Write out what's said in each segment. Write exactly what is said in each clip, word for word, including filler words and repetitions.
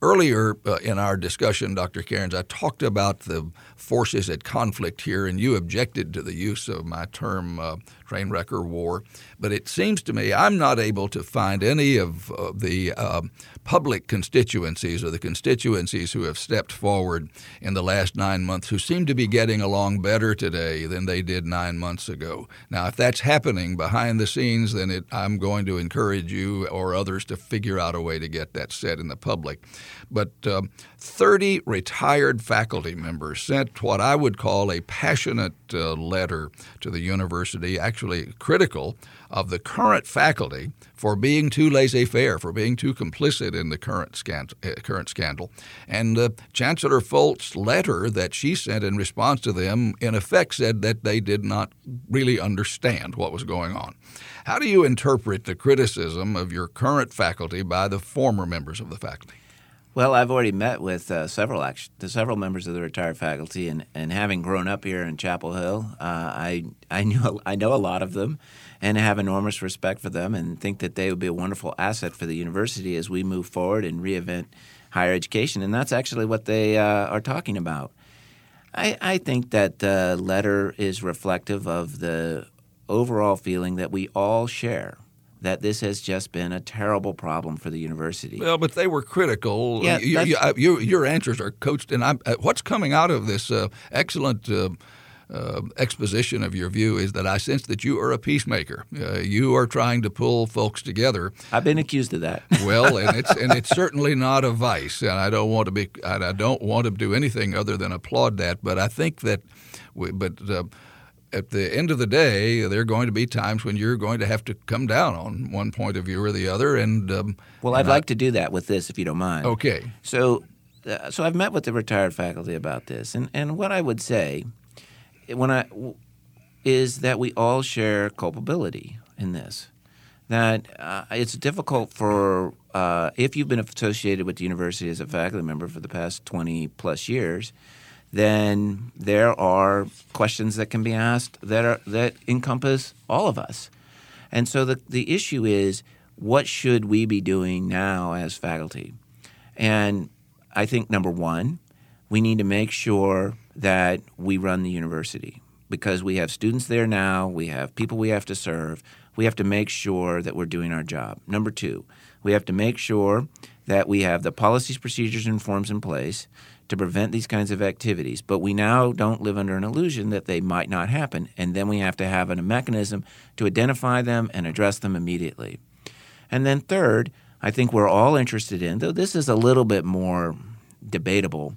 earlier uh, in our discussion, Doctor Cairns, I talked about the forces at conflict here, and you objected to the use of my term uh, train wreck or war. But it seems to me I'm not able to find any of uh, the uh, public constituencies or the constituencies who have stepped forward in the last nine months who seem to be getting along better today than they did nine months ago. Now, if that's happening behind the scenes, then it, I'm going to encourage you or others to figure out a way to get that said in the public. But um, thirty retired faculty members sent what I would call a passionate uh, letter to the university, actually critical of the current faculty for being too laissez-faire, for being too complicit in the current scandal. Uh, current scandal. And uh, Chancellor Folt's letter that she sent in response to them, in effect, said that they did not really understand what was going on. How do you interpret the criticism of your current faculty by the former members of the faculty? Well, I've already met with uh, several act- several members of the retired faculty, and, and having grown up here in Chapel Hill, uh, I I knew I know a lot of them, and have enormous respect for them, and think that they would be a wonderful asset for the university as we move forward and reinvent higher education, and that's actually what they uh, are talking about. I, I think that the letter is reflective of the overall feeling that we all share, that this has just been a terrible problem for the university. Well, but they were critical. Yeah, you, you, you, your answers are coached, and I'm, what's coming out of this uh, excellent uh, uh, exposition of your view is that I sense that you are a peacemaker. Uh, you are trying to pull folks together. I've been accused of that. Well, and it's and it's certainly not a vice, and I don't want to be. I don't want to do anything other than applaud that. But I think that, we, but. Uh, At the end of the day, there are going to be times when you're going to have to come down on one point of view or the other. And um, well, I'd and like I, to do that with this, if you don't mind. Okay. So, uh, so I've met with the retired faculty about this, and, and what I would say, when I is that we all share culpability in this. That uh, it's difficult for uh, if you've been associated with the university as a faculty member for the past twenty plus years. Then there are questions that can be asked that are that encompass all of us. And so the, the issue is, what should we be doing now as faculty? And I think, number one, we need to make sure that we run the university, because we have students there now, we have people we have to serve. We have to make sure that we're doing our job. Number two, we have to make sure that we have the policies, procedures, and forms in place to prevent these kinds of activities. But we now don't live under an illusion that they might not happen, and then we have to have a mechanism to identify them and address them immediately. And then third, I think we're all interested in, though this is a little bit more debatable,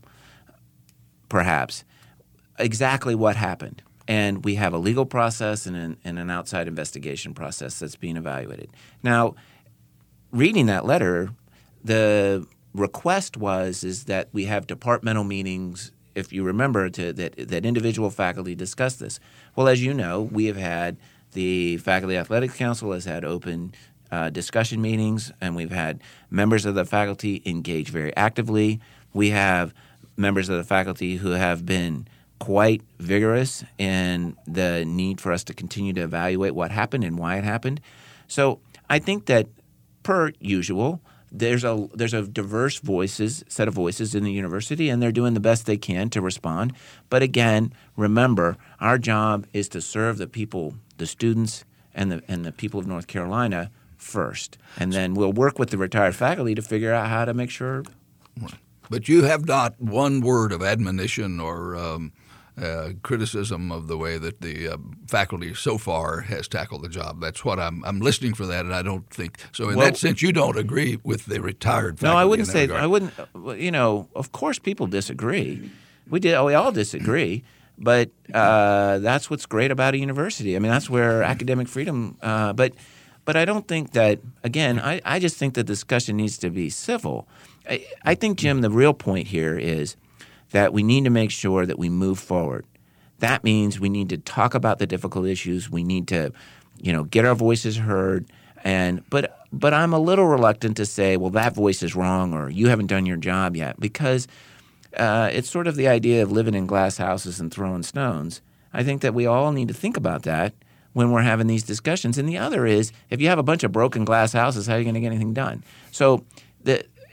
perhaps, exactly what happened. And we have a legal process and an, and an outside investigation process that's being evaluated. Now, reading that letter, the request was is that we have departmental meetings, if you remember, to, that that individual faculty discuss this. Well, as you know, we have had the Faculty Athletics Council has had open uh, discussion meetings, and we've had members of the faculty engage very actively. We have members of the faculty who have been quite vigorous in the need for us to continue to evaluate what happened and why it happened. So I think that, per usual, There's a there's a diverse voices set of voices in the university, and they're doing the best they can to respond. But again, remember, our job is to serve the people, the students, and the and the people of North Carolina first, and then we'll work with the retired faculty to figure out how to make sure. But you have not one word of admonition or um, uh, criticism of the way that the uh, faculty so far has tackled the job. That's what I'm I'm listening for that, and I don't think so. In well, that sense, you don't agree with the retired faculty. No, I wouldn't say regard. I wouldn't. You know, of course, people disagree. We did. We all disagree. But uh, that's what's great about a university. I mean, that's where academic freedom. Uh, but but I don't think that. Again, I, I just think the discussion needs to be civil. I, I think, Jim, the real point here is that we need to make sure that we move forward. That means we need to talk about the difficult issues. We need to, you know, get our voices heard. And but but I'm a little reluctant to say, well, that voice is wrong, or you haven't done your job yet, because uh, it's sort of the idea of living in glass houses and throwing stones. I think that we all need to think about that when we're having these discussions. And the other is, if you have a bunch of broken glass houses, how are you going to get anything done? So the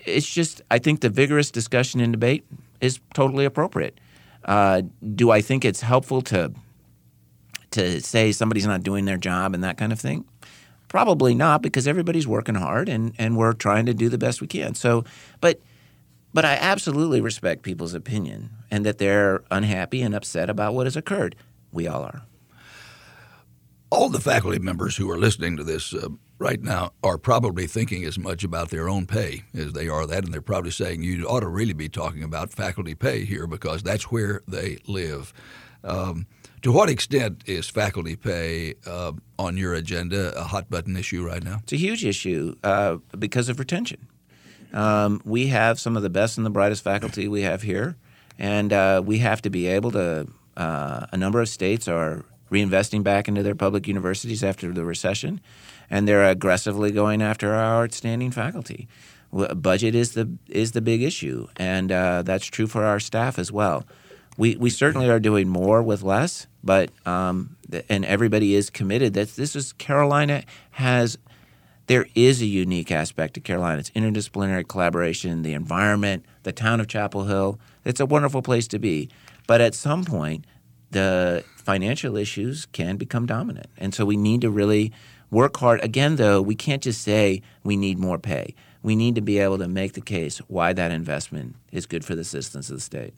it's just I think the vigorous discussion and debate is totally appropriate. Uh, do I think it's helpful to to say somebody's not doing their job and that kind of thing? Probably not, because everybody's working hard and, and we're trying to do the best we can. So, but but I absolutely respect people's opinion and that they're unhappy and upset about what has occurred. We all are. All the faculty members who are listening to this uh, right now are probably thinking as much about their own pay as they are that, and they're probably saying you ought to really be talking about faculty pay here because that's where they live. Um, to what extent is faculty pay uh, on your agenda a hot-button issue right now? It's a huge issue uh, because of retention. Um, we have some of the best and the brightest faculty we have here, and uh, we have to be able to uh, – a number of states are reinvesting back into their public universities after the recession, and they're aggressively going after our outstanding faculty. Budget is the is the big issue, and uh, that's true for our staff as well. We we certainly are doing more with less, but um, and everybody is committed. That this is Carolina has there is a unique aspect to Carolina. It's interdisciplinary collaboration, the environment, the town of Chapel Hill. It's a wonderful place to be, but at some point, the financial issues can become dominant, and so we need to really work hard. Again, though, we can't just say we need more pay. We need to be able to make the case why that investment is good for the citizens of the state.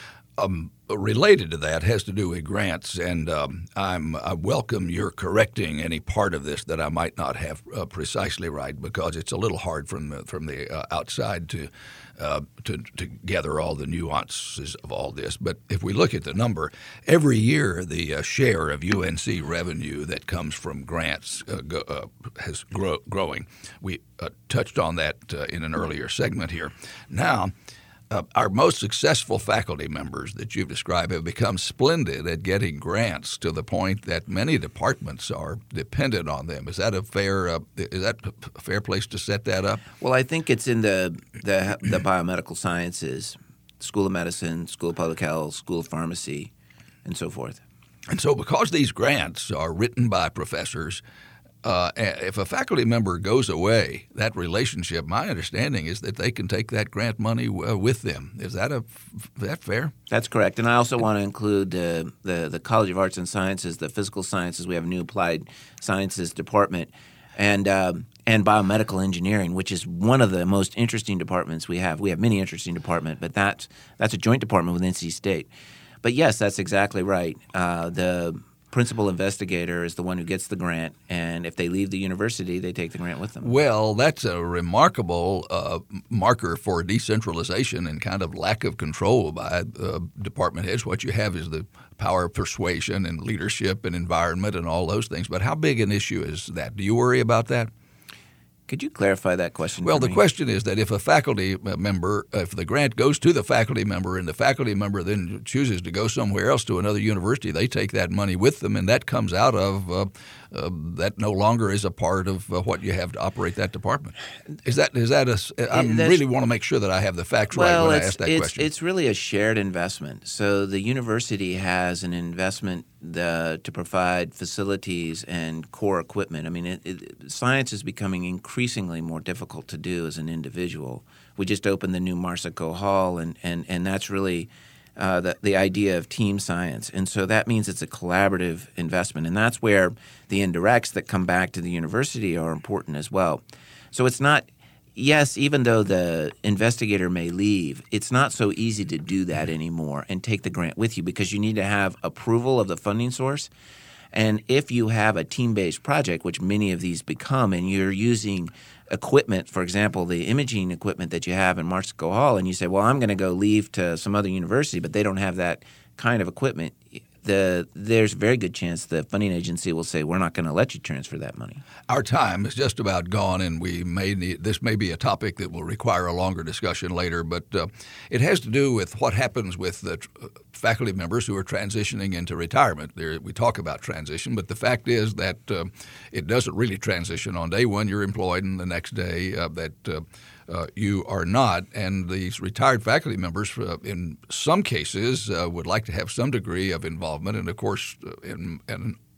Um, related to that has to do with grants, and um, I'm, I welcome your correcting any part of this that I might not have uh, precisely right, because it's a little hard from the, from the uh, outside to, uh, to to gather all the nuances of all this. But if we look at the number, every year the uh, share of U N C revenue that comes from grants uh, go, uh, has grow, growing. We uh, touched on that uh, in an earlier segment here. Now, Uh, our most successful faculty members that you've described have become splendid at getting grants to the point that many departments are dependent on them. Is that a fair uh, is that a fair place to set that up? Well, I think it's in the, the the biomedical sciences, School of Medicine, School of Public Health, School of Pharmacy, and so forth. And so because these grants are written by professors, Uh, if a faculty member goes away, that relationship, my understanding is that they can take that grant money uh, with them. Is that a that fair? That's correct. And I also want to include uh, the the College of Arts and Sciences, the physical sciences. We have a new applied sciences department, and um, and biomedical engineering, which is one of the most interesting departments we have. We have many interesting departments, but that's that's a joint department with N C State. But yes, that's exactly right. Uh, the principal investigator is the one who gets the grant, and if they leave the university, they take the grant with them. Well, that's a remarkable uh, marker for decentralization and kind of lack of control by uh, department heads. What you have is the power of persuasion and leadership and environment and all those things. But how big an issue is that? Do you worry about that? Could you clarify that question Well, for the me? question is that if a faculty member, if the grant goes to the faculty member and the faculty member then chooses to go somewhere else to another university, they take that money with them, and that comes out of uh, uh, that no longer is a part of uh, what you have to operate that department. Is that is that a? I really want to make sure that I have the facts well, right when it's, I ask that it's, question. It's really a shared investment. So the university has an investment the, to provide facilities and core equipment. I mean, it, it, science is becoming increasingly more difficult to do as an individual. We just opened the new Marsico Hall, and, and, and that's really uh, the, the idea of team science. And so that means it's a collaborative investment, and that's where the indirects that come back to the university are important as well. So it's not – yes, even though the investigator may leave, it's not so easy to do that anymore and take the grant with you, because you need to have approval of the funding source. And if you have a team-based project, which many of these become, and you're using equipment, for example, the imaging equipment that you have in Marsico Hall, and you say, well, I'm going to go leave to some other university, but they don't have that kind of equipment, the, there's a very good chance the funding agency will say, we're not going to let you transfer that money. Our time is just about gone, and we may need, this may be a topic that will require a longer discussion later, but uh, it has to do with what happens with the tr- faculty members who are transitioning into retirement. There, we talk about transition, but the fact is that uh, it doesn't really transition. On day one, you're employed, and the next day uh, that uh, Uh, you are not, and these retired faculty members, uh, in some cases, uh, would like to have some degree of involvement. And of course, uh, in, in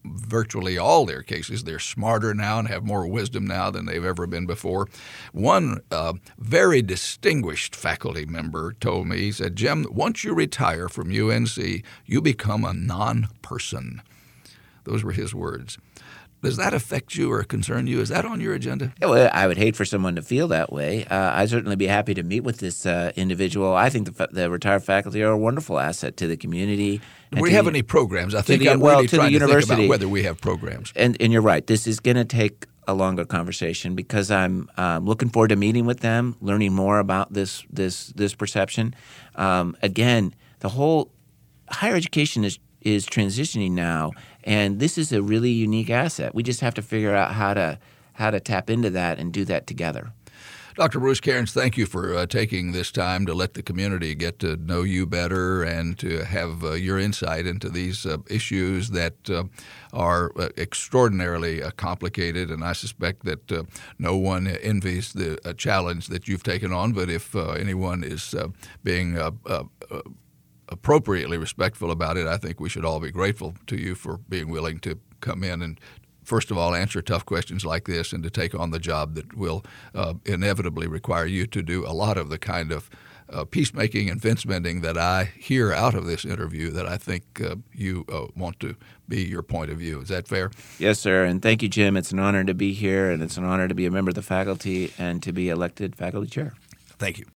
virtually all their cases. They're smarter now and have more wisdom now than they've ever been before. One uh, very distinguished faculty member told me, he said, Jim, once you retire from U N C, you become a non-person. Those were his words. Does that affect you or concern you? Is that on your agenda? Well, I would hate for someone to feel that way. Uh, I'd certainly be happy to meet with this uh, individual. I think the, fa- the retired faculty are a wonderful asset to the community. Do we have the, any programs? I think the, I'm well, really to trying the to university. think about whether we have programs. And, and you're right. This is going to take a longer conversation because I'm um, looking forward to meeting with them, learning more about this this this perception. Um, again, the whole higher education is is transitioning now, and this is a really unique asset. We just have to figure out how to how to tap into that and do that together. Doctor Bruce Cairns, thank you for uh, taking this time to let the community get to know you better and to have uh, your insight into these uh, issues that uh, are uh, extraordinarily uh, complicated. And I suspect that uh, no one envies the uh, challenge that you've taken on. But if uh, anyone is uh, being uh, uh, uh, appropriately respectful about it, I think we should all be grateful to you for being willing to come in and, first of all, answer tough questions like this and to take on the job that will uh, inevitably require you to do a lot of the kind of uh, peacemaking and fence mending that I hear out of this interview that I think uh, you uh, want to be your point of view. Is that fair? Yes, sir. And thank you, Jim. It's an honor to be here, and it's an honor to be a member of the faculty and to be elected faculty chair. Thank you.